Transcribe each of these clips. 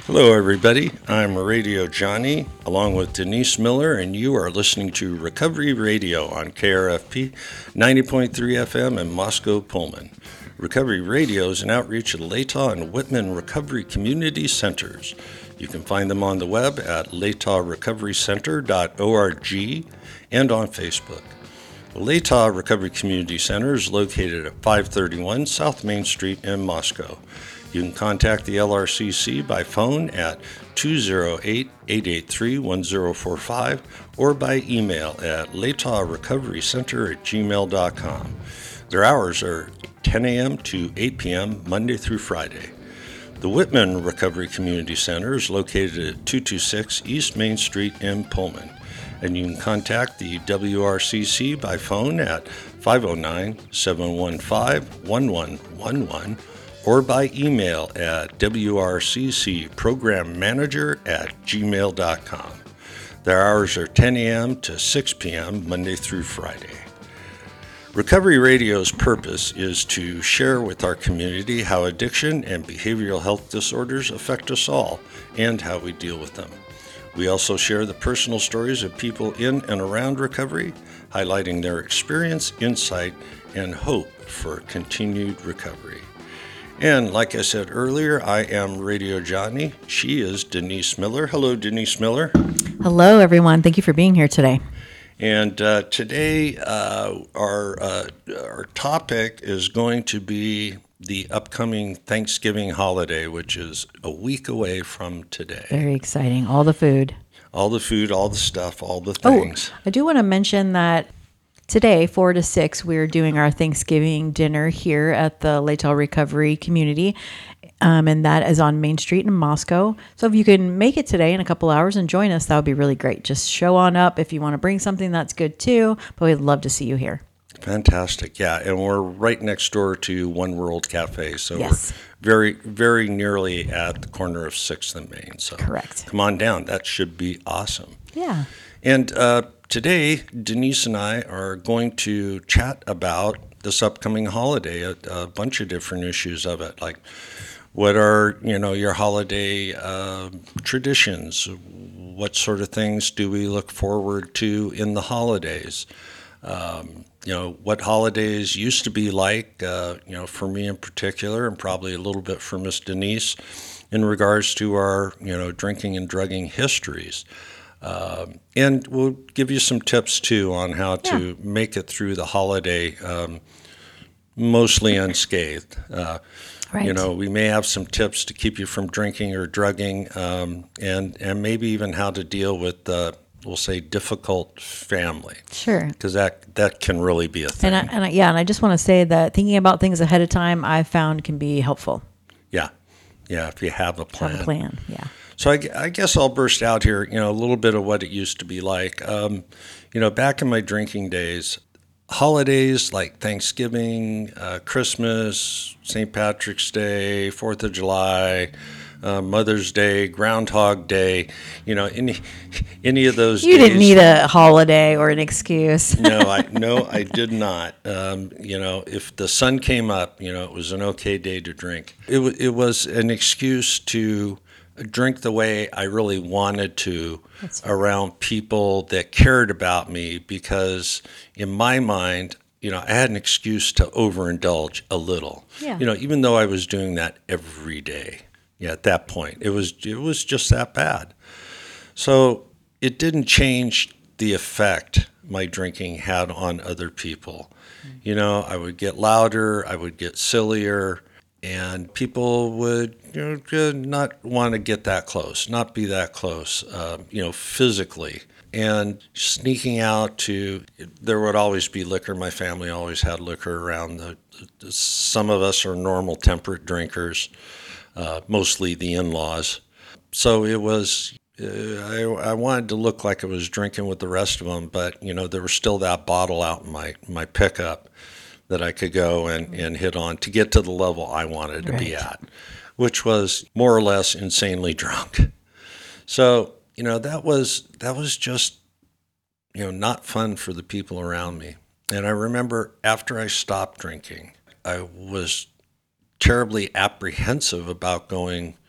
Hello, everybody. I'm Radio Johnny, along with Denise Miller, and you are listening to Recovery Radio on KRFP 90.3 FM in Moscow, Pullman. Recovery Radio is an outreach of the Latah and Whitman Recovery Community Centers. You can find them on the web at latahrecoverycenter.org and on Facebook. The Latah Recovery Community Center is located at 531 South Main Street in Moscow. You can contact the LRCC by phone at 208-883-1045 or by email at latahrecoverycenter@gmail.com. Their hours are 10 a.m. to 8 p.m. Monday through Friday. The Whitman Recovery Community Center is located at 226 East Main Street in Pullman, and you can contact the WRCC by phone at 509-715-1111 or by email at wrccprogrammanager@gmail.com. Their hours are 10 a.m. to 6 p.m. Monday through Friday. Recovery Radio's purpose is to share with our community how addiction and behavioral health disorders affect us all and how we deal with them. We also share the personal stories of people in and around recovery, highlighting their experience, insight, and hope for continued recovery. And like I said earlier, I am Radio Johnny. She is Denise Miller. Hello, Denise Miller. Hello, everyone. Thank you for being here today. And today, our topic is going to be the upcoming Thanksgiving holiday, which is a week away from today. Very exciting. All the food. All the food, all the stuff, all the things. I do want to mention that today, 4 to 6, we're doing our Thanksgiving dinner here at the Latah Recovery Community, and that is on Main Street in Moscow. So if you can make it today in a couple hours and join us, that would be really great. Just show on up. If you want to bring something, that's good too, but we'd love to see you here. Fantastic. Yeah, and we're right next door to One World Cafe, so Yes. we're very, very nearly at the corner of 6th and Main. So Correct. come on down. That should be awesome. Yeah. And today, Denise and I are going to chat about this upcoming holiday, a bunch of different issues of it, like what are, your holiday traditions? What sort of things do we look forward to in the holidays? What holidays used to be like, for me in particular, and probably a little bit for Miss Denise, in regards to our, drinking and drugging histories. And we'll give you some tips, too, on how to make it through the holiday mostly unscathed. Right. We may have some tips to keep you from drinking or drugging, and maybe even how to deal with, we'll say, difficult family. Sure. Because that can really be a thing. And I just want to say that thinking about things ahead of time, I've found can be helpful. Yeah, if you have a plan. Have a plan, yeah. So I guess I'll burst out here, a little bit of what it used to be like. Back in my drinking days, holidays like Thanksgiving, Christmas, St. Patrick's Day, 4th of July, Mother's Day, Groundhog Day, any of those You days. didn't need a holiday or an excuse. No, I did not. If the sun came up, it was an okay day to drink. It was an excuse to drink the way I really wanted to around people that cared about me, because in my mind, I had an excuse to overindulge a little. Yeah. Even though I was doing that every day. Yeah, at that point, it was just that bad. So it didn't change the effect my drinking had on other people. I would get louder, I would get sillier, and people would not want to get that close, not be that close, physically. And sneaking out there would always be liquor. My family always had liquor around. Some of us are normal temperate drinkers, mostly the in-laws. So it was, I wanted to look like I was drinking with the rest of them, but, there was still that bottle out in my pickup that I could go and hit on to get to the level I wanted to be at, which was more or less insanely drunk. So, that was just, not fun for the people around me. And I remember after I stopped drinking, I was terribly apprehensive about going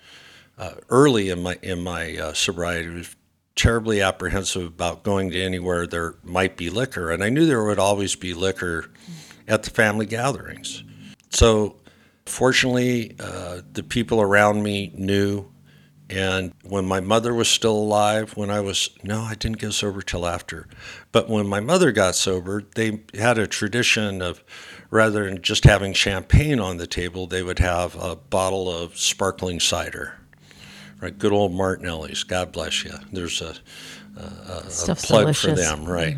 early in my sobriety, was terribly apprehensive about going to anywhere there might be liquor, and I knew there would always be liquor at the family gatherings. So, fortunately, the people around me knew. And when my mother was still alive, I didn't get sober till after. But when my mother got sober, they had a tradition of, rather than just having champagne on the table, they would have a bottle of sparkling cider. Right, good old Martinelli's. God bless you. There's a Stuff's plug delicious. for them, right?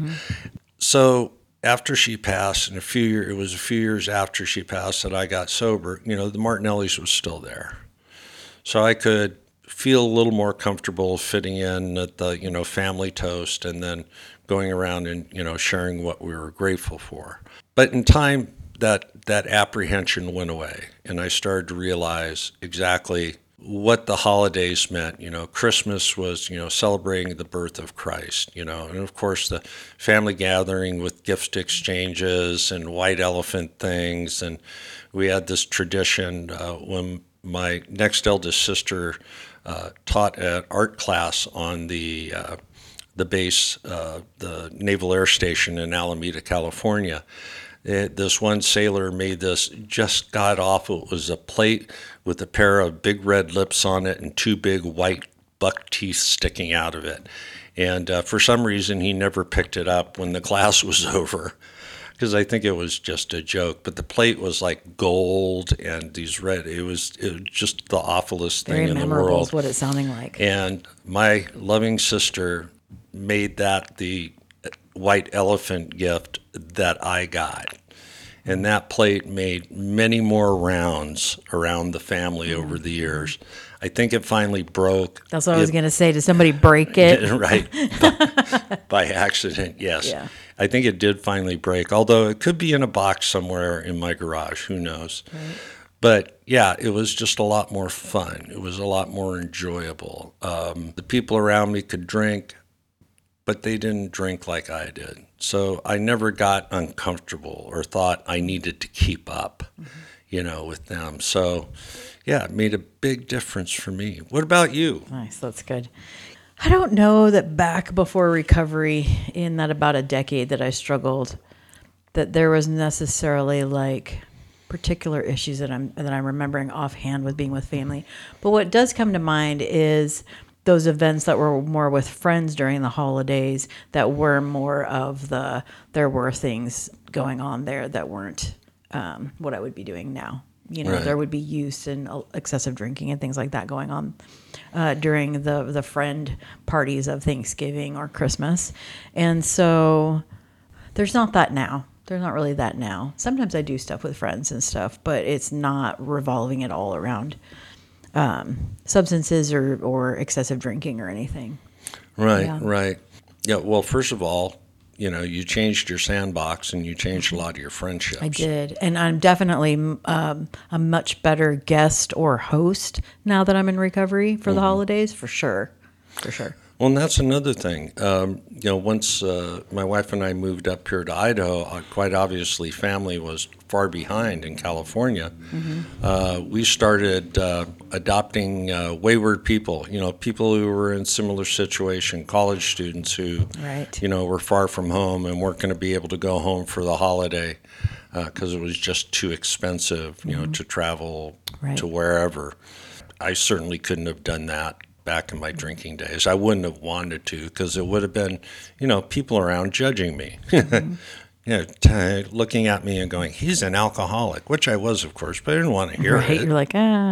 So after she passed, and it was a few years after she passed that I got sober. The Martinelli's was still there, so I could feel a little more comfortable fitting in at the family toast, and then going around and sharing what we were grateful for. But in time, that apprehension went away, and I started to realize exactly what the holidays meant. Christmas was, celebrating the birth of Christ, and of course the family gathering with gift exchanges and white elephant things. And we had this tradition when my next eldest sister taught an art class on the base, the Naval Air Station in Alameda, California. This one sailor made this just god awful. It was a plate with a pair of big red lips on it and two big white buck teeth sticking out of it. And for some reason, he never picked it up when the class was over, because I think it was just a joke. But the plate was like gold and these red. It was just the awfulest thing in the memorable world. Is what it's sounding like. And my loving sister made that the white elephant gift that I got. And that plate made many more rounds around the family over the years. I think it finally broke. That's what I was going to say. Did somebody break it? Right. By accident, yes. Yeah. I think it did finally break, although it could be in a box somewhere in my garage. Who knows? Right. But yeah, it was just a lot more fun. It was a lot more enjoyable. The people around me could drink, but they didn't drink like I did. So I never got uncomfortable or thought I needed to keep up, with them. So yeah, it made a big difference for me. What about you? Nice, that's good. I don't know that back before recovery, in that about a decade that I struggled, that there was necessarily like particular issues that I'm remembering offhand with being with family. But what does come to mind is those events that were more with friends during the holidays, that were more of there were things going on there that weren't what I would be doing now. Right. There would be use and excessive drinking and things like that going on during the friend parties of Thanksgiving or Christmas. And so there's not that now. There's not really that now. Sometimes I do stuff with friends and stuff, but it's not revolving it all around substances or excessive drinking or anything. Right, Yeah. right. Yeah, well, first of all, you changed your sandbox and you changed a lot of your friendships. I did. And I'm definitely a much better guest or host now that I'm in recovery for the holidays, for sure. For sure. Well, and that's another thing. Once my wife and I moved up here to Idaho, quite obviously family was far behind in California. We started adopting wayward people, people who were in similar situation, college students who, Right. were far from home and weren't going to be able to go home for the holiday because it was just too expensive, to travel Right. to wherever. I certainly couldn't have done that back in my drinking days. I wouldn't have wanted to, because it would have been, people around judging me, looking at me and going, he's an alcoholic, which I was, of course, but I didn't want to hear Right. it. You're like,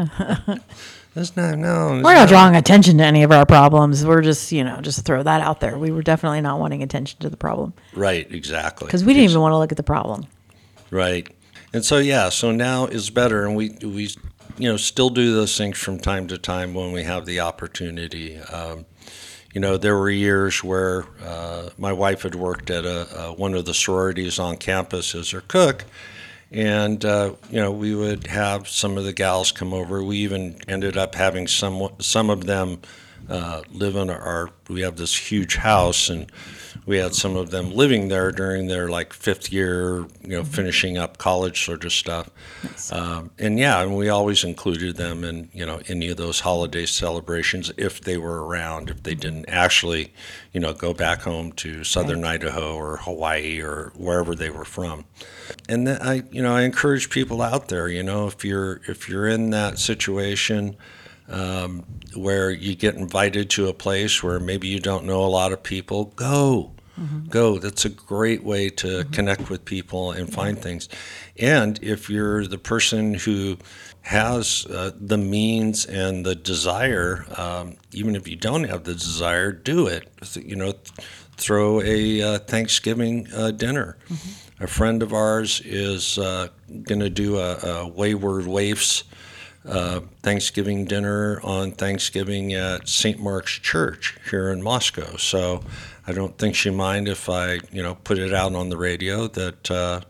That's not, no. we're not drawing attention to any of our problems. We're just, just to throw that out there. We were definitely not wanting attention to the problem Right, exactly. because we didn't even want to look at the problem. Right. And so, so now is better, and we still do those things from time to time when we have the opportunity. There were years where my wife had worked at one of the sororities on campus as her cook, and we would have some of the gals come over. We even ended up having some of them live in we have this huge house, and We had some of them living there during their like fifth year, finishing up college sort of stuff. Nice. And we always included them in, any of those holiday celebrations if they were around, if they didn't actually, go back home to Southern Idaho or Hawaii or wherever they were from. And then I encourage people out there, if you're in that situation, where you get invited to a place where maybe you don't know a lot of people, go. Go. That's a great way to connect with people and find things. And if you're the person who has the means and the desire, even if you don't have the desire, do it. Throw a Thanksgiving dinner. A friend of ours is going to do a Wayward Waifs Thanksgiving dinner on Thanksgiving at St. Mark's Church here in Moscow. So I don't think she'd mind if I, put it out on the radio that,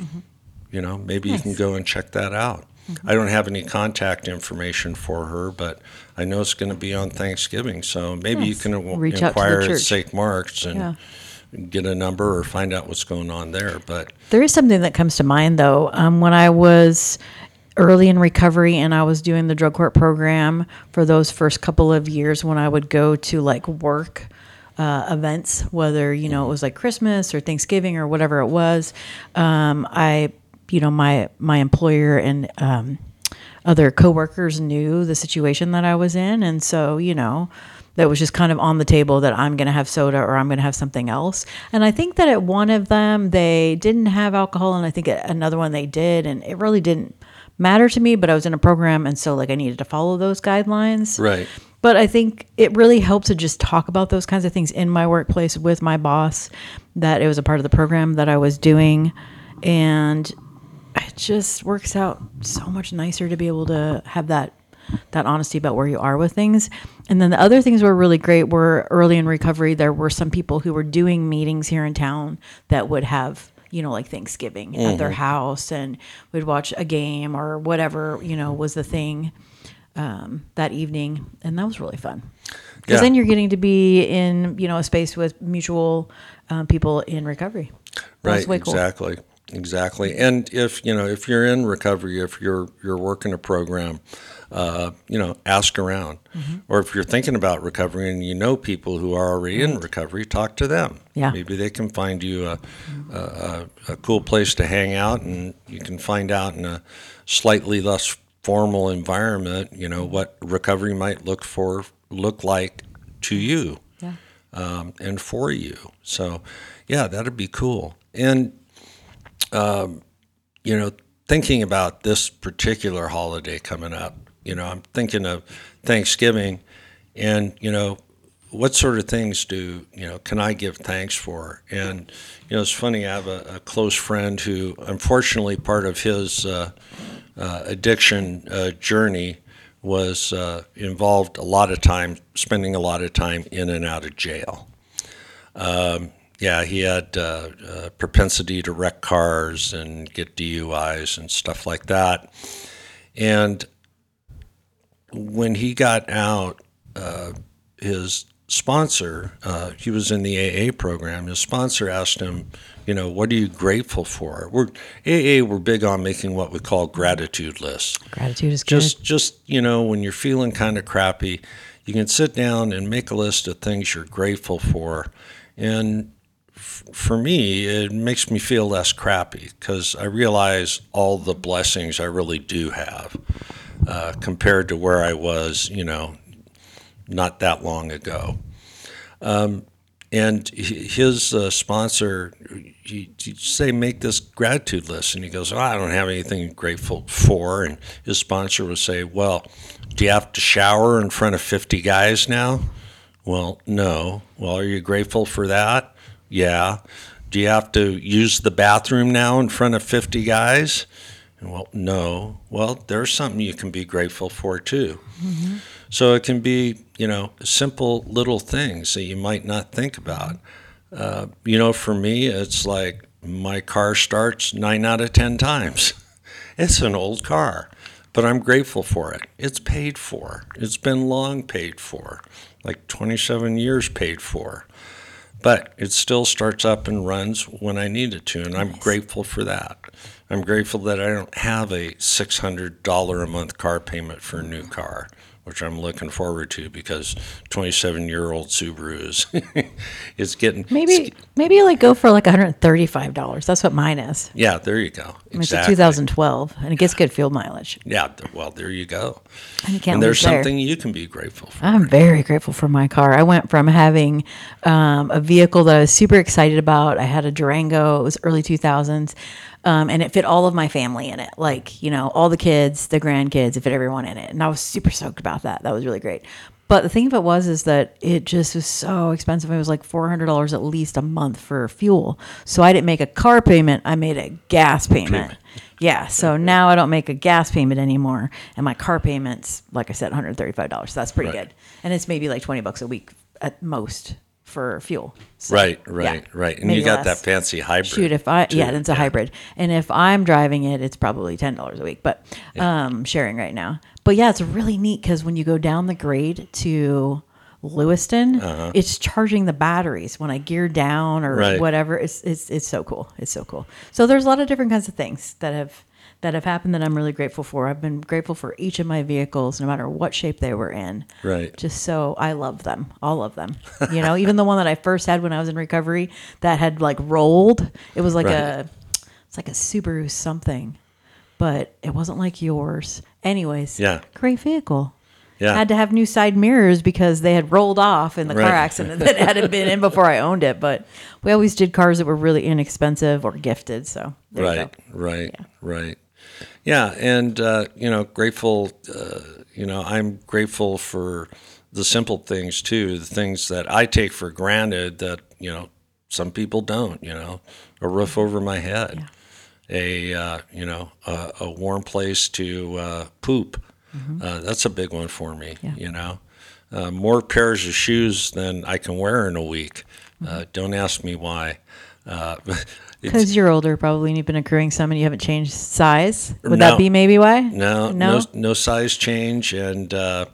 maybe you can go and check that out. I don't have any contact information for her, but I know it's going to be on Thanksgiving. So maybe you can inquire at St. Mark's and get a number or find out what's going on there. But there is something that comes to mind, though. When I was early in recovery and I was doing the drug court program for those first couple of years, when I would go to like work events, whether, it was like Christmas or Thanksgiving or whatever it was, my employer and other coworkers knew the situation that I was in. And so, that was just kind of on the table that I'm going to have soda or I'm going to have something else. And I think that at one of them, they didn't have alcohol. And I think at another one they did. And it really didn't matter to me, but I was in a program. And so like I needed to follow those guidelines. Right. But I think it really helped to just talk about those kinds of things in my workplace with my boss, that it was a part of the program that I was doing. And it just works out so much nicer to be able to have that honesty about where you are with things. And then the other things were really great were early in recovery. There were some people who were doing meetings here in town that would have, like Thanksgiving at their house, and we'd watch a game or whatever, was the thing that evening. And that was really fun. Because then you're getting to be in, a space with mutual people in recovery. Right, exactly. Cool. Exactly. And if you're in recovery, if you're working a program, ask around. Or if you're thinking about recovery and people who are already in recovery, talk to them. Yeah. Maybe they can find you a cool place to hang out, and you can find out in a slightly less formal environment, what recovery might look like to you. Yeah. And for you. So, that'd be cool. And thinking about this particular holiday coming up, I'm thinking of Thanksgiving, and, what sort of things can I give thanks for? And, it's funny, I have a close friend who, unfortunately, part of his addiction journey was involved spending a lot of time in and out of jail. He had a propensity to wreck cars and get DUIs and stuff like that. And when he got out, his sponsor, he was in the AA program, his sponsor asked him, what are you grateful for? We're big on making what we call gratitude lists. Gratitude is good. Just when you're feeling kind of crappy, you can sit down and make a list of things you're grateful for. And for me, it makes me feel less crappy because I realize all the blessings I really do have compared to where I was, not that long ago. And his sponsor, he'd say, make this gratitude list. And he goes, I don't have anything grateful for. And his sponsor would say, well, do you have to shower in front of 50 guys now? Well, no. Well, are you grateful for that? Yeah. Do you have to use the bathroom now in front of 50 guys? And well, no. Well, there's something you can be grateful for too. Mm-hmm. So it can be, simple little things that you might not think about. For me, it's like my car starts 9 out of 10 times. It's an old car, but I'm grateful for it. It's paid for. It's been long paid for, like 27 years paid for. but it still starts up and runs when I need it to, and I'm grateful for that. I'm grateful that I don't have a $600 a month car payment for a new car, which I'm looking forward to because 27-year-old Subaru is getting Maybe like go for like $135. That's what mine is. yeah. There you go. It's a Exactly. 2012, and it gets good fuel mileage. Yeah. Well, there you go. And you can't And there's lose there. something you can be grateful for. I'm very grateful for my car. I went from having a vehicle that I was super excited about. I had a Durango. It was early 2000s. And it fit all of my family in it. Like, you know, all the kids, the grandkids, it fit everyone in it. And I was super stoked about that. That was really great. But the thing of it was that it just was so expensive. It was like $400 at least a month for fuel. So I didn't make a car payment. I made a gas payment. Yeah. So now I don't make a gas payment anymore. And my car payment's, like I said, $135. So that's pretty Right. good. And it's maybe like $20 a week at most for fuel. So, Right. yeah, And maybe you got less. that fancy hybrid. Shoot, it's a hybrid. And if I'm driving it, it's probably $10 a week, but sharing right now. But yeah, it's really neat because when you go down the grade to Lewiston, it's charging the batteries when I gear down or Right. whatever. It's so cool. It's so cool. So there's a lot of different kinds of things that have happened that I'm really grateful for. I've been grateful for each of my vehicles, no matter what shape they were in. Right. Just so I love them, all of them. You know, even the one that I first had when I was in recovery that had like rolled. It was like it's like a Subaru something, but it wasn't like yours. Anyways, Yeah. great vehicle. Yeah. Had to have new side mirrors because they had rolled off in the car Right. accident that hadn't been in before I owned it. But we always did cars that were really inexpensive or gifted. So there you go. Right. Yeah, and grateful. I'm grateful for the simple things too, the things that I take for granted that some people don't. A roof over my head, a warm place to poop. That's a big one for me. Yeah. More pairs of shoes than I can wear in a week. Don't ask me why. Because you're older, probably, and you've been accruing some, and you haven't changed size. Would No. that be maybe why? No size change, and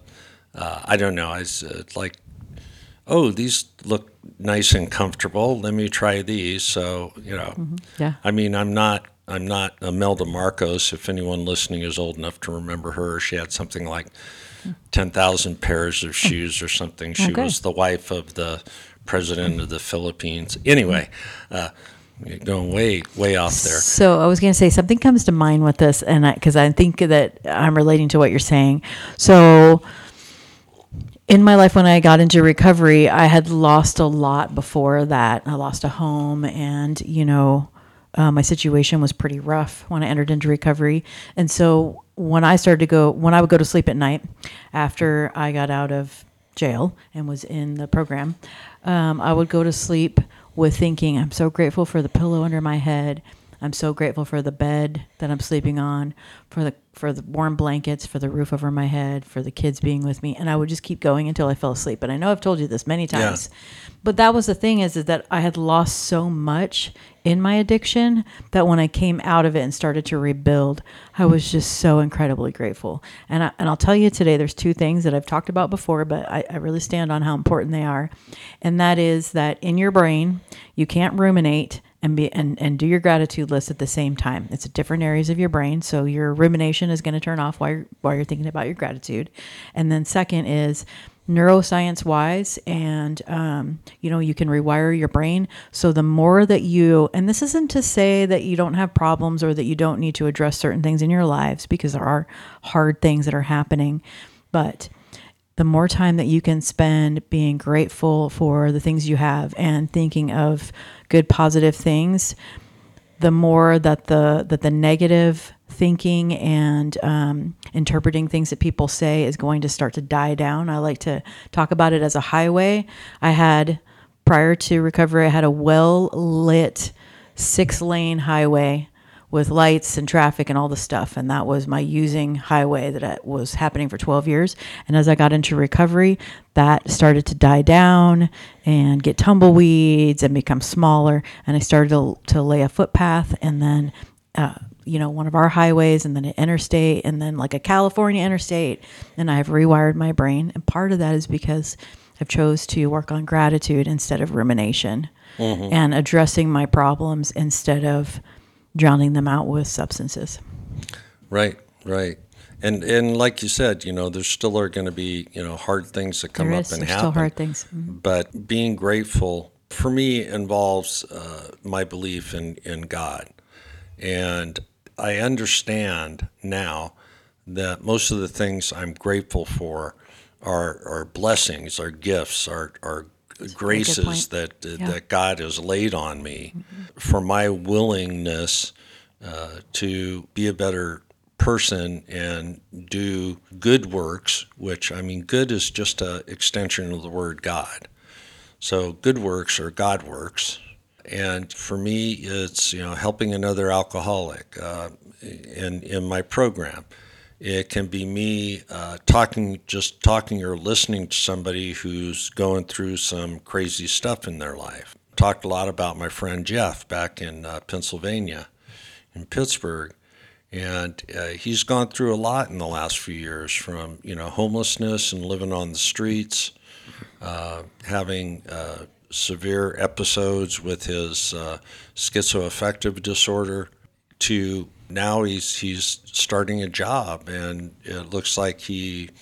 I don't know. It's like, oh, these look nice and comfortable. Let me try these. So Yeah. I mean, I'm not Imelda Marcos. If anyone listening is old enough to remember her, she had something like 10,000 pairs of shoes or something. She Okay. was the wife of the president of the Philippines. Anyway. Going way off there. So I was going to say something comes to mind with this, and because I think that I'm relating to what you're saying. So in my life, when I got into recovery, I had lost a lot before that. I lost a home, and my situation was pretty rough when I entered into recovery. And so when I would go to sleep at night after I got out of jail and was in the program, I would go to sleep with thinking, I'm so grateful for the pillow under my head. I'm so grateful for the bed that I'm sleeping on, for the warm blankets, for the roof over my head, for the kids being with me. And I would just keep going until I fell asleep. And I know I've told you this many times, but that was the thing is that I had lost so much in my addiction that when I came out of it and started to rebuild, I was just so incredibly grateful. And I'll tell you today, there's two things that I've talked about before, but I really stand on how important they are. And that is that in your brain, you can't ruminate and do your gratitude list at the same time. It's different areas of your brain. So your rumination is going to turn off while you're thinking about your gratitude. And then second is neuroscience wise, and you can rewire your brain. So the more that and this isn't to say that you don't have problems or that you don't need to address certain things in your lives, because there are hard things that are happening, but the more time that you can spend being grateful for the things you have and thinking of good, positive things, the more that the negative thinking and interpreting things that people say is going to start to die down. I like to talk about it as a highway. Prior to recovery, I had a well-lit 6-lane highway with lights and traffic and all the stuff. And that was my using highway that was happening for 12 years. And as I got into recovery, that started to die down and get tumbleweeds and become smaller. And I started to lay a footpath, and then, one of our highways, and then an interstate, and then like a California interstate. And I've rewired my brain. And part of that is because I've chose to work on gratitude instead of rumination, and addressing my problems instead of drowning them out with substances. Right, right. And like you said, there still are going to be, hard things that come up and There's happen. still hard things. Mhm. But being grateful for me involves my belief in God. And I understand now that most of the things I'm grateful for are blessings, are gifts, are graces point. that God has laid on me for my willingness to be a better person and do good works, which, I mean, good is just an extension of the word God. So good works are God works. And for me, it's, helping another alcoholic in my program. It can be me talking or listening to somebody who's going through some crazy stuff in their life. Talked a lot about my friend Jeff back in Pennsylvania, in Pittsburgh. And he's gone through a lot in the last few years, from homelessness and living on the streets, having severe episodes with his schizoaffective disorder, to now he's starting a job, and it looks like he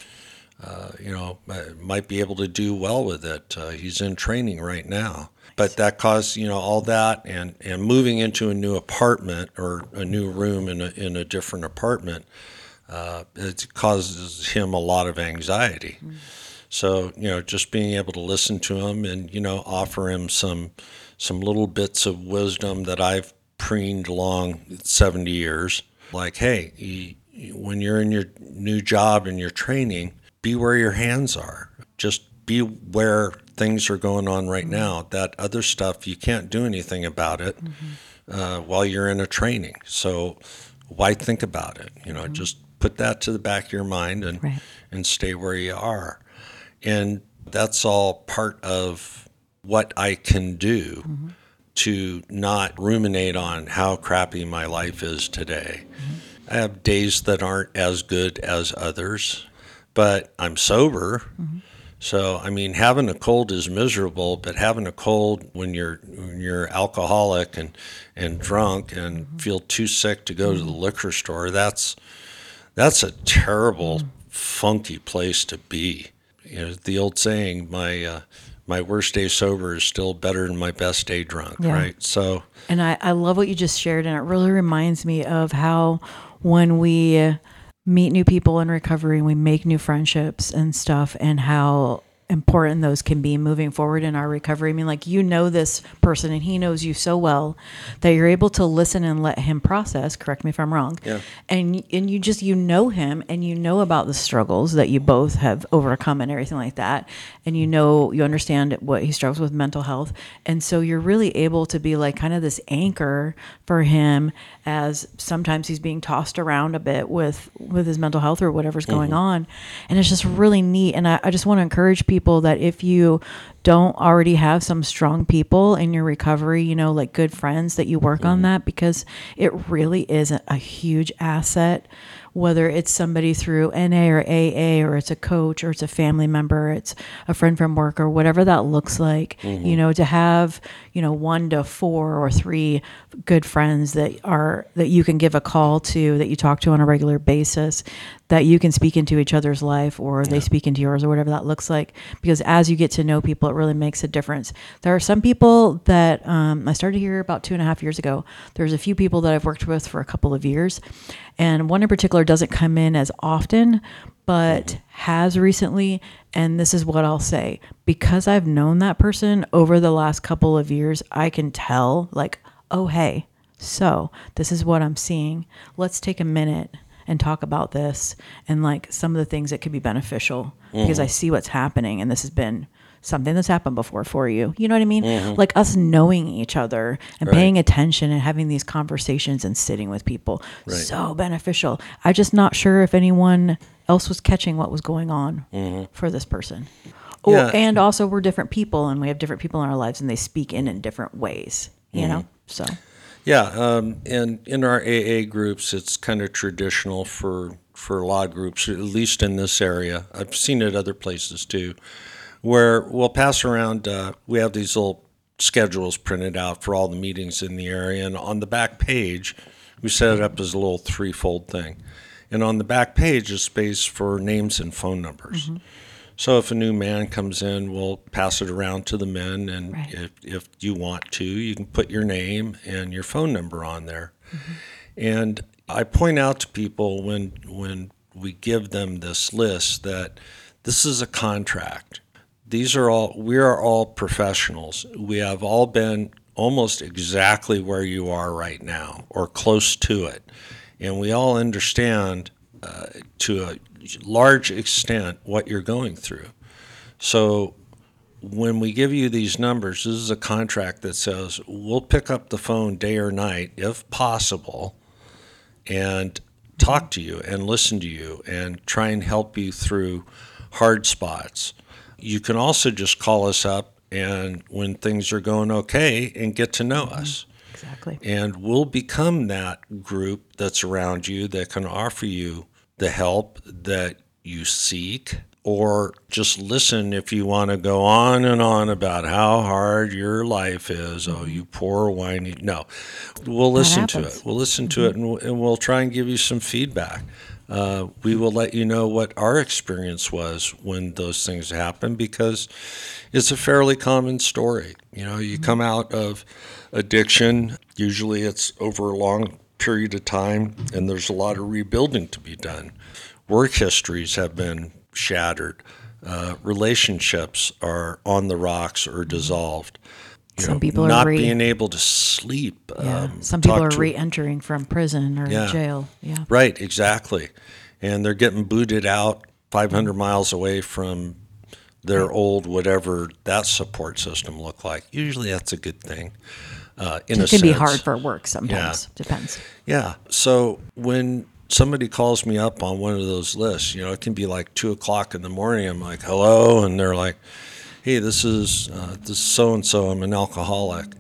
might be able to do well with it. He's in training right now. But that caused, all that, and moving into a new apartment or a new room in a different apartment, it causes him a lot of anxiety. So, just being able to listen to him and, offer him some little bits of wisdom that I've preened along 70 years. Like, hey, when you're in your new job and your training, be where your hands are. Just be where things are going on right now. That other stuff, you can't do anything about it while you're in a training. So why think about it? Just put that to the back of your mind and stay where you are. And that's all part of what I can do to not ruminate on how crappy my life is today. I have days that aren't as good as others, but I'm sober. So, I mean, having a cold is miserable, but having a cold when you're alcoholic and drunk and feel too sick to go to the liquor store, that's a terrible, funky place to be. The old saying, my worst day sober is still better than my best day drunk, right? So, and I love what you just shared, and it really reminds me of how when we meet new people in recovery and we make new friendships and stuff, and how important those can be moving forward in our recovery. I mean, like, this person and he knows you so well that you're able to listen and let him process, correct me if I'm wrong. Yeah. And you know him, and you know about the struggles that you both have overcome and everything like that. And you understand what he struggles with, mental health. And so you're really able to be like kind of this anchor for him, as sometimes he's being tossed around a bit with his mental health or whatever's going on. And it's just really neat. And I just want to encourage people that if you don't already have some strong people in your recovery, like good friends, that you work on that, because it really is a huge asset, whether it's somebody through NA or AA, or it's a coach, or it's a family member, it's a friend from work, or whatever that looks like, to have, 1 to 4 or 3 good friends that you can give a call to, that you talk to on a regular basis, that you can speak into each other's life, or they speak into yours, or whatever that looks like. Because as you get to know people, it really makes a difference. There are some people that I started here about 2.5 years ago. There's a few people that I've worked with for a couple of years, and one in particular doesn't come in as often, but has recently. And this is what I'll say: because I've known that person over the last couple of years, I can tell, like, oh, hey, so this is what I'm seeing. Let's take a minute and talk about this, and like some of the things that could be beneficial, because I see what's happening, and this has been something that's happened before for you. You know what I mean? Like us knowing each other and paying attention and having these conversations and sitting with people. So beneficial. I'm just not sure if anyone else was catching what was going on for this person. And also, we're different people, and we have different people in our lives, and they speak in different ways, you know? So. Yeah, and in our AA groups, it's kind of traditional for a lot of groups, at least in this area. I've seen it other places too, where we'll pass around. We have these little schedules printed out for all the meetings in the area, and on the back page, we set it up as a little threefold thing. And on the back page is space for names and phone numbers. So if a new man comes in, we'll pass it around to the men, and Right. if you want to, you can put your name and your phone number on there. And I point out to people when we give them this list that this is a contract. We are all professionals. We have all been almost exactly where you are right now or close to it. And we all understand to a large extent what you're going through. So when we give you these numbers, this is a contract that says we'll pick up the phone day or night if possible and talk to you and listen to you and try and help you through hard spots. You can also just call us up and when things are going okay and get to know us. Exactly. And we'll become that group that's around you that can offer you the help that you seek, or just listen if you want to go on and on about how hard your life is. Oh, you poor whiny. No, we'll listen to happens. it. We'll listen to it, and we'll try and give you some feedback. We will let you know what our experience was when those things happen, because it's a fairly common story. You know, you come out of addiction, usually it's over a long period of time, and there's a lot of rebuilding to be done. Work histories have been shattered. Relationships are on the rocks or dissolved. Some people are not being able to sleep. Some people talk are to- re-entering from prison or jail. Yeah. Right, exactly. And they're getting booted out 500 miles away from their old whatever that support system looked like. Usually that's a good thing. In a It can be sense. hard for work sometimes. Yeah. Depends. Yeah. So when somebody calls me up on one of those lists, you know, it can be like 2:00 in the morning. I'm like, hello. And they're like, hey, this is so-and-so. I'm an alcoholic.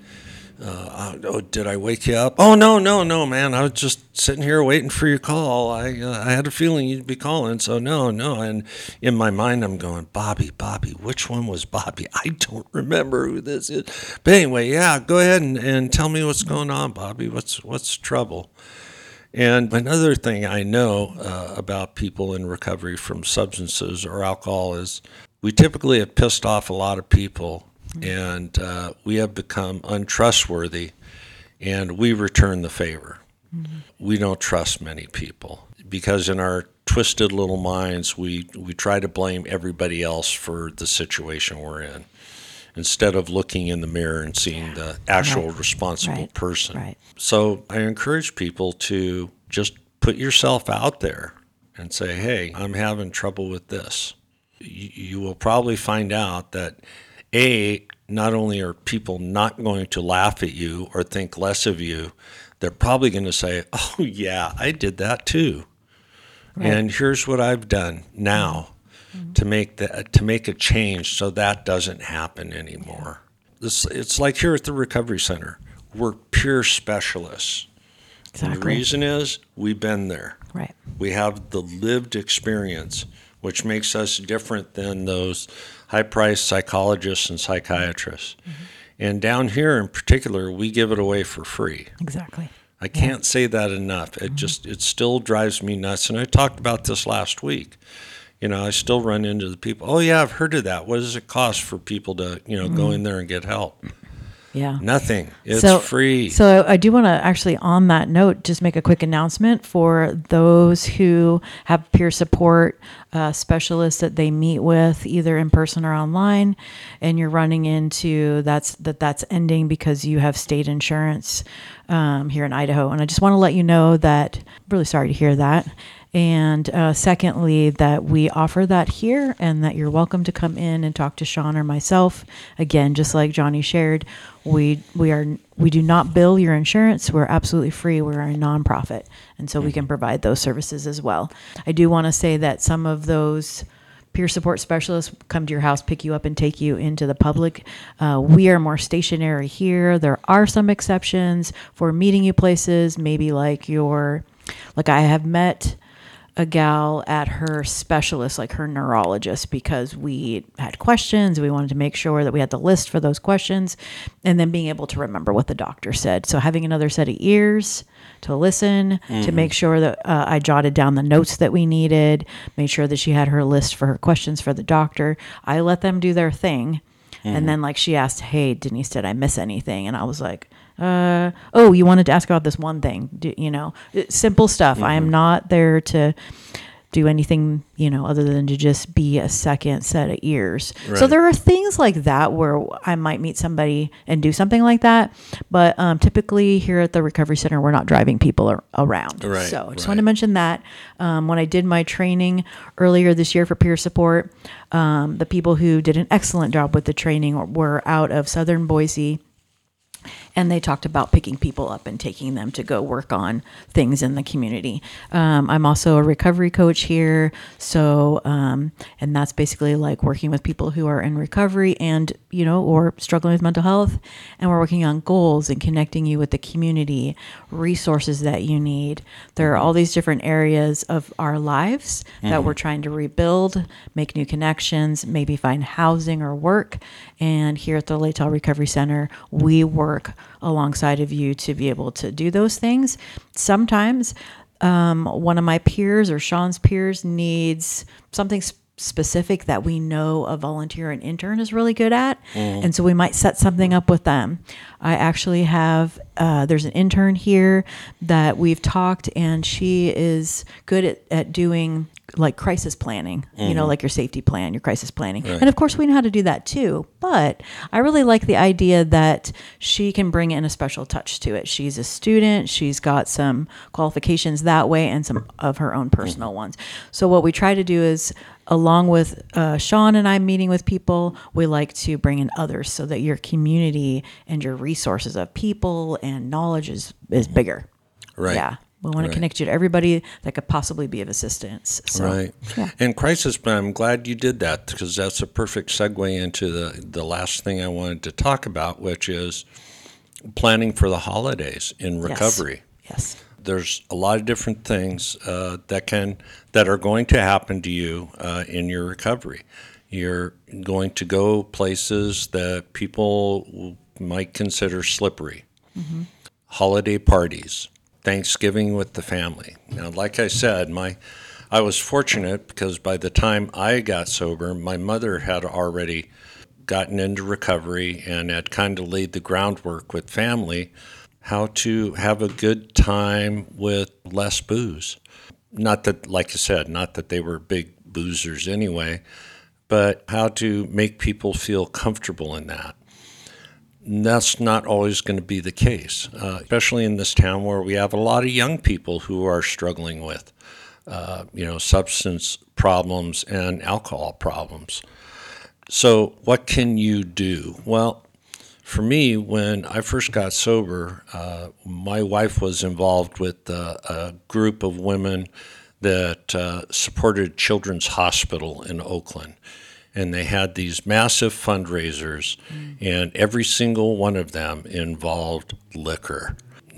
Oh, did I wake you up? Oh, no, man. I was just sitting here waiting for your call. I had a feeling you'd be calling. So no. And in my mind, I'm going, Bobby, which one was Bobby? I don't remember who this is. But anyway, yeah, go ahead and tell me what's going on, Bobby. What's trouble? And another thing I know about people in recovery from substances or alcohol is we typically have pissed off a lot of people, and we have become untrustworthy, and we return the favor. We don't trust many people because in our twisted little minds, we try to blame everybody else for the situation we're in instead of looking in the mirror and seeing the actual responsible person. Right. So I encourage people to just put yourself out there and say, hey, I'm having trouble with this. You will probably find out that, not only are people not going to laugh at you or think less of you, they're probably going to say, oh, yeah, I did that too. Right. And here's what I've done now to make a change so that doesn't happen anymore. It's like here at the Recovery Center. We're pure specialists. Exactly. And the reason is we've been there. Right. We have the lived experience, which makes us different than those high-priced psychologists and psychiatrists. And down here in particular, we give it away for free. Exactly. I can't say that enough. It still drives me nuts. And I talked about this last week. You know, I still run into the people, oh, yeah, I've heard of that. What does it cost for people to, go in there and get help? Yeah. Nothing. It's free. So I do want to actually, on that note, just make a quick announcement for those who have peer support specialists that they meet with, either in person or online, and you're running into that's ending because you have state insurance here in Idaho. And I just want to let you know that I'm really sorry to hear that. And secondly, that we offer that here and that you're welcome to come in and talk to Sean or myself. Again, just like Johnny shared, we do not bill your insurance. We're absolutely free. We're a nonprofit. And so we can provide those services as well. I do want to say that some of those peer support specialists come to your house, pick you up, and take you into the public. We are more stationary here. There are some exceptions for meeting you places, maybe like I have met a gal at her specialist, like her neurologist, because we had questions. We wanted to make sure that we had the list for those questions, and then being able to remember what the doctor said. So having another set of ears to listen, to make sure that I jotted down the notes that we needed, made sure that she had her list for her questions for the doctor. I let them do their thing. And then like she asked, hey, Denise, did I miss anything? And I was like, oh, you wanted to ask about this one thing, simple stuff. I am not there to do anything, other than to just be a second set of ears. Right. So there are things like that where I might meet somebody and do something like that. But typically here at the Recovery Center, we're not driving people around. Right, so I just want to mention that. When I did my training earlier this year for peer support, the people who did an excellent job with the training were out of Southern Boise. And they talked about picking people up and taking them to go work on things in the community. I'm also a recovery coach here. So, and that's basically like working with people who are in recovery and, or struggling with mental health. And we're working on goals and connecting you with the community, resources that you need. There are all these different areas of our lives that we're trying to rebuild, make new connections, maybe find housing or work. And here at the Laytel Recovery Center, we work alongside of you to be able to do those things. Sometimes one of my peers or Sean's peers needs something specific that we know a volunteer and intern is really good at. And so we might set something up with them. I actually have, there's an intern here that we've talked, and she is good at doing like crisis planning, like your safety plan, your crisis planning. Right. And of course we know how to do that too, but I really like the idea that she can bring in a special touch to it. She's a student, she's got some qualifications that way and some of her own personal ones. So what we try to do is, along with Sean and I meeting with people, we like to bring in others so that your community and your resources of people and knowledge is bigger. Right. Yeah. We want to connect you to everybody that could possibly be of assistance. So, right. Yeah. And crisis plan, I'm glad you did that, because that's a perfect segue into the last thing I wanted to talk about, which is planning for the holidays in recovery. Yes. There's a lot of different things that are going to happen to you in your recovery. You're going to go places that people might consider slippery. Holiday parties. Thanksgiving with the family. Now, like I said, I was fortunate because by the time I got sober, my mother had already gotten into recovery and had kind of laid the groundwork with family how to have a good time with less booze. Not that, like I said, not that they were big boozers anyway, but how to make people feel comfortable in that. And that's not always going to be the case, especially in this town where we have a lot of young people who are struggling with, substance problems and alcohol problems. So what can you do? Well, for me, when I first got sober, my wife was involved with a group of women that supported Children's Hospital in Oakland. And they had these massive fundraisers, and every single one of them involved liquor,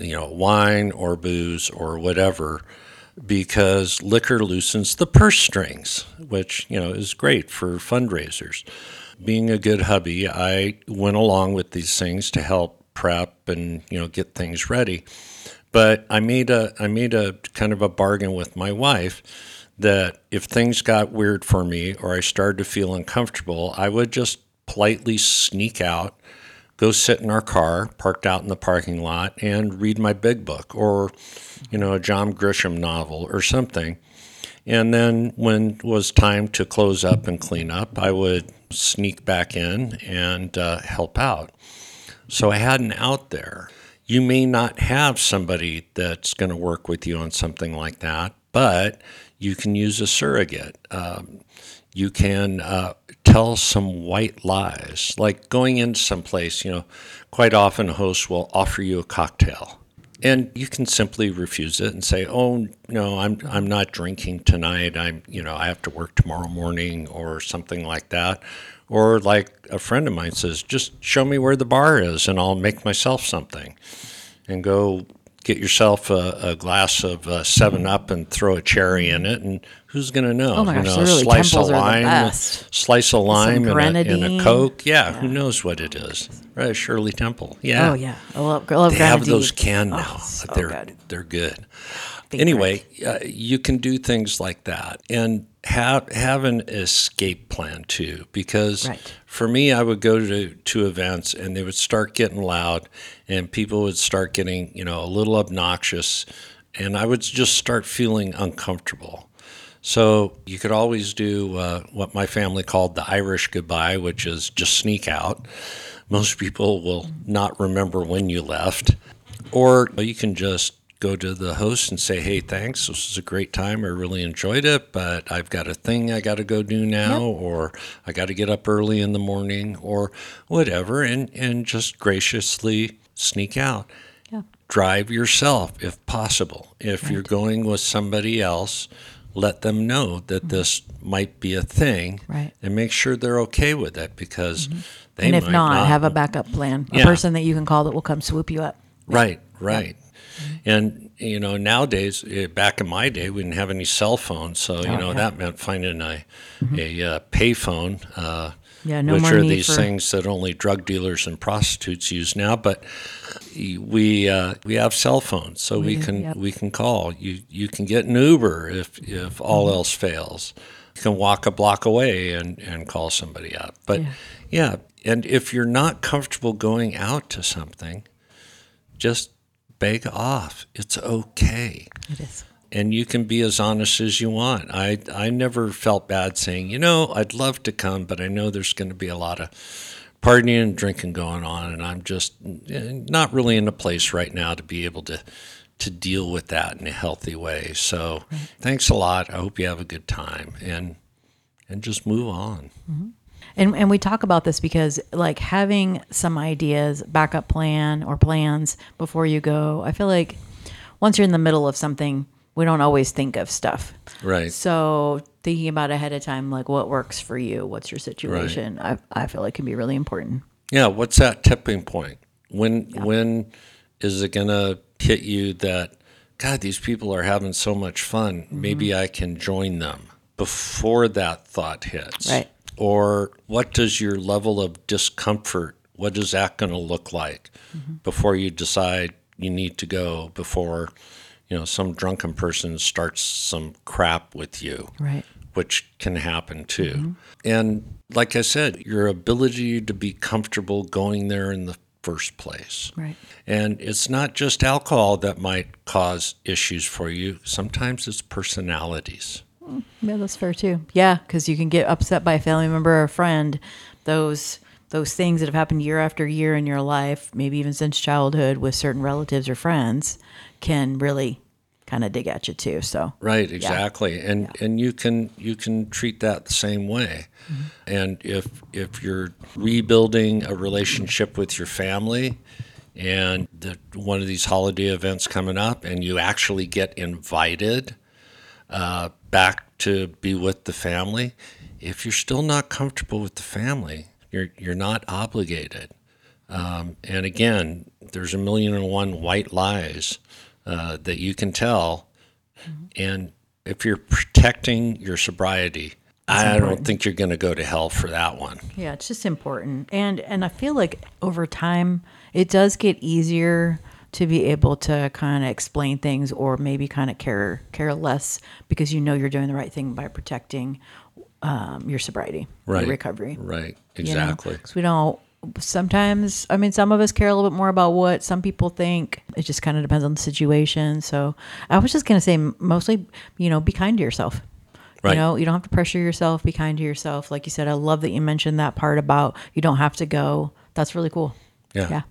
wine or booze or whatever, because liquor loosens the purse strings, which, is great for fundraisers. Being a good hubby, I went along with these things to help prep and, get things ready. But I made a kind of a bargain with my wife that if things got weird for me or I started to feel uncomfortable, I would just politely sneak out, go sit in our car, parked out in the parking lot, and read my big book or, a John Grisham novel or something. And then when it was time to close up and clean up, I would sneak back in and help out. So I had an out there. You may not have somebody that's going to work with you on something like that, but you can use a surrogate. You can tell some white lies, like going into some place. Quite often hosts will offer you a cocktail, and you can simply refuse it and say, "Oh no, I'm not drinking tonight. I have to work tomorrow morning," or something like that. Or like a friend of mine says, "Just show me where the bar is, and I'll make myself something," and go get yourself a glass of 7 Up and throw a cherry in it, and who's going to know? Oh my gosh, a literally, slice of Temples are the lime, best. slice of lime, and a grenadine. Coke. Yeah, who knows what it is? Right, Shirley Temple. Yeah. Oh yeah, I love They grenadine. have those canned now. so They're good. good. Favorite. Anyway, you can do things like that and have an escape plan too. Because Right. for me, I would go to events and they would start getting loud, and people would start getting a little obnoxious, and I would just start feeling uncomfortable. So you could always do what my family called the Irish goodbye, which is just sneak out. Most people will not remember when you left. Or you can just go to the host and say, hey, thanks. This was a great time. I really enjoyed it, but I've got a thing I got to go do now, or I got to get up early in the morning, or whatever, and just graciously sneak out. Yeah. Drive yourself if possible. If you're going with somebody else, let them know that this might be a thing, Right. and make sure they're okay with it, because they And if might not, have a backup plan. A Yeah. person that you can call that will come swoop you up. Right. And, nowadays, back in my day, we didn't have any cell phones. So, that meant finding a payphone, Yeah, no which more are need these for things that only drug dealers and prostitutes use now. But we have cell phones, so we can call. You can get an Uber if all else fails. You can walk a block away and call somebody up. But, and if you're not comfortable going out to something, just beg off. It's okay. It is. And you can be as honest as you want. I never felt bad saying, I'd love to come, but I know there's going to be a lot of partying and drinking going on, and I'm just not really in a place right now to be able to deal with that in a healthy way. So thanks a lot. I hope you have a good time, and just move on. Mm-hmm. And we talk about this because like having some ideas, backup plan or plans before you go, I feel like once you're in the middle of something, we don't always think of stuff. Right. So thinking about ahead of time, like what works for you, what's your situation, I feel like can be really important. Yeah. What's that tipping point? When is it going to hit you that, God, these people are having so much fun. Maybe I can join them before that thought hits. Right. Or what does your level of discomfort, what is that going to look like before you decide you need to go, before, some drunken person starts some crap with you, Right. which can happen too. And like I said, your ability to be comfortable going there in the first place. Right. And it's not just alcohol that might cause issues for you. Sometimes it's personalities. Yeah, that's fair too. Yeah, because you can get upset by a family member or a friend. Those things that have happened year after year in your life, maybe even since childhood with certain relatives or friends, can really kind of dig at you too. So Right, exactly. And you can treat that the same way. And if you're rebuilding a relationship with your family, and one of these holiday events coming up, and you actually get invited back to be with the family, if you're still not comfortable with the family, you're not obligated. And again, there's 1,000,001 white lies that you can tell. And if you're protecting your sobriety, I don't think you're going to go to hell for that one. yeah, it's just important. And I feel like over time, it does get easier to be able to kind of explain things, or maybe kind of care less, because you're doing the right thing by protecting your sobriety, Right. your recovery. Right, exactly. Because we don't. Sometimes, some of us care a little bit more about what some people think. It just kind of depends on the situation. So I was just going to say, mostly, be kind to yourself. Right. You don't have to pressure yourself. Be kind to yourself. Like you said, I love that you mentioned that part about you don't have to go. That's really cool. Yeah.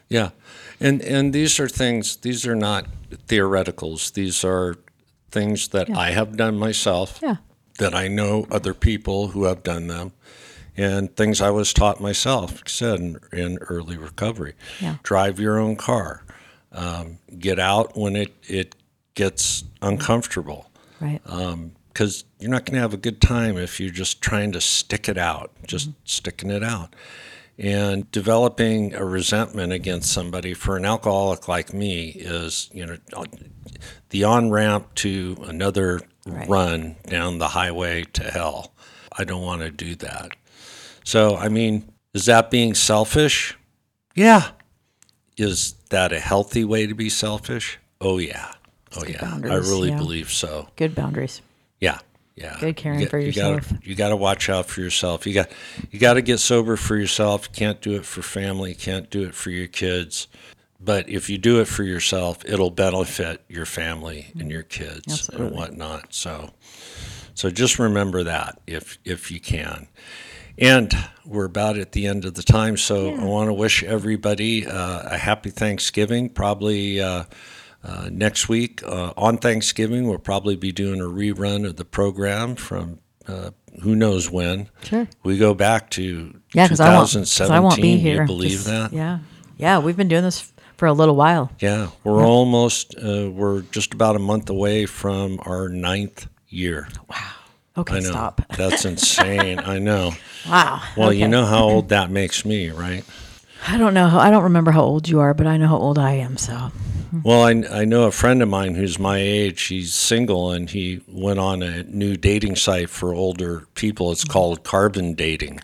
And these are things, these are not theoreticals. These are things that I have done myself, Yeah. that I know other people who have done them, and things I was taught myself, like I said, in early recovery. Yeah. Drive your own car. Get out when it gets uncomfortable. Right. Because you're not going to have a good time if you're just trying to stick it out, just sticking it out. And developing a resentment against somebody for an alcoholic like me is, the on-ramp to another run down the highway to hell. I don't want to do that. So, is that being selfish? Yeah. Is that a healthy way to be selfish? Oh, yeah. Oh, yeah. I really believe so. Good boundaries. Yeah. Yeah. Good caring for yourself. You got to watch out for yourself. You got to get sober for yourself. You can't do it for family. You can't do it for your kids. But if you do it for yourself, it'll benefit your family and your kids and whatnot. So just remember that if you can. And we're about at the end of the time, so I want to wish everybody a happy Thanksgiving. Probably next week on Thanksgiving, we'll probably be doing a rerun of the program from who knows when. Sure. We go back to 2017. I won't be here. You believe that? Yeah. We've been doing this for a little while. Yeah, we're just about a month away from our 9th year. Wow. Okay, I know. stop. That's insane. I know. Wow. Well, okay. You know how old that makes me, right? I don't know. I don't remember how old you are, but I know how old I am, so. Well, I know a friend of mine who's my age. He's single, and he went on a new dating site for older people. It's called Carbon Dating.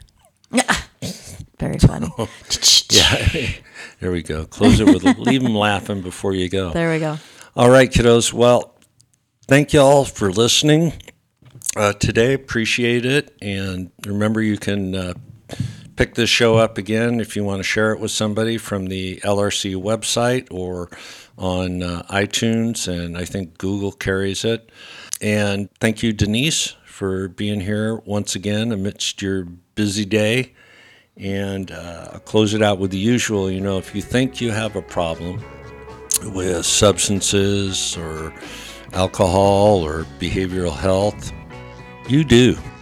Very funny. Yeah. There we go. Close it with leave them laughing before you go. There we go. All right, kiddos. Well, thank you all for listening today. Appreciate it. And remember, you can pick this show up again if you want to share it with somebody from the LRC website or on iTunes, and I think Google carries it. And thank you, Denise, for being here once again amidst your busy day. And I'll close it out with the usual. If you think you have a problem with substances or alcohol or behavioral health, you do.